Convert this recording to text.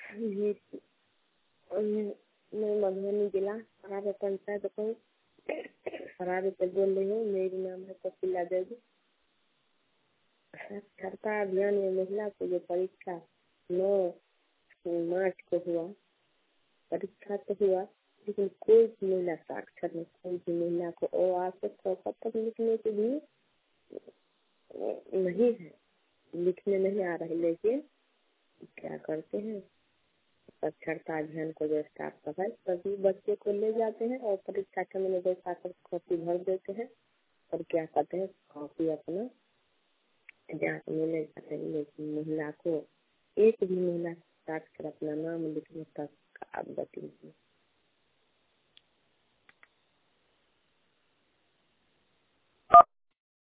जी मैं मधुबनी जिला हरारे पंचायत को हरारे से बोल रही हूँ। मेरी नाम है कपिला देवी। साक्षरता अभियान में महिला को जो परीक्षा 9 मार्च को हुआ, परीक्षा तो हुआ लेकिन कोई भी महिला साक्षर नहीं, कोई भी महिला को अ से क तक लिखने के भी नहीं है, लिखने नहीं आ रही। लेकिन क्या करते हैं, साक्षरता अभियान को जो स्टार्ट कर है सभी बच्चे को ले जाते हैं और परीक्षा केंद्र में बैठा कर कॉपी भर देते हैं और क्या करते हैं, कॉपी अपना जांच में ले जाते हैं। लेकिन महिला को एक भी महिला साक्षर अपना नाम लिखने तक आप बता